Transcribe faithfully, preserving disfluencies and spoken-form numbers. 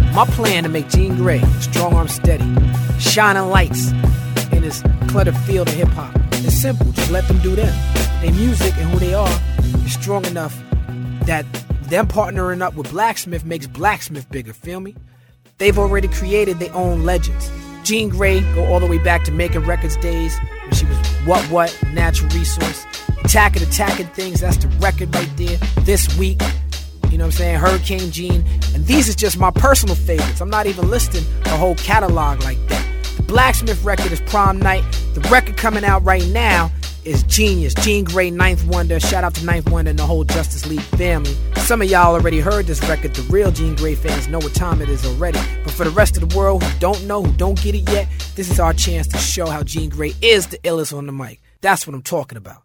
My plan to make Jean Grae strong arm steady, shining lights in this cluttered field of hip-hop. It's simple, just let them do them. Their music and who they are is strong enough that them partnering up with Blacksmith makes Blacksmith bigger, feel me? They've already created their own legends. Jean Grae go all the way back to Making Records days when she was What What, Natural Resource. Attacking, Attacking Things, that's the record right there. This Week, you know what I'm saying, Hurricane Jean. And these are just my personal favorites. I'm not even listing the whole catalog like that. The Blacksmith record is Prom Night. The record coming out right now is Genius. Jean Grae, Ninth Wonder. Shout out to Ninth Wonder and the whole Justice League family. Some of y'all already heard this record. The real Jean Grae fans know what time it is already. But for the rest of the world who don't know, who don't get it yet, this is our chance to show how Jean Grae is the illest on the mic. That's what I'm talking about.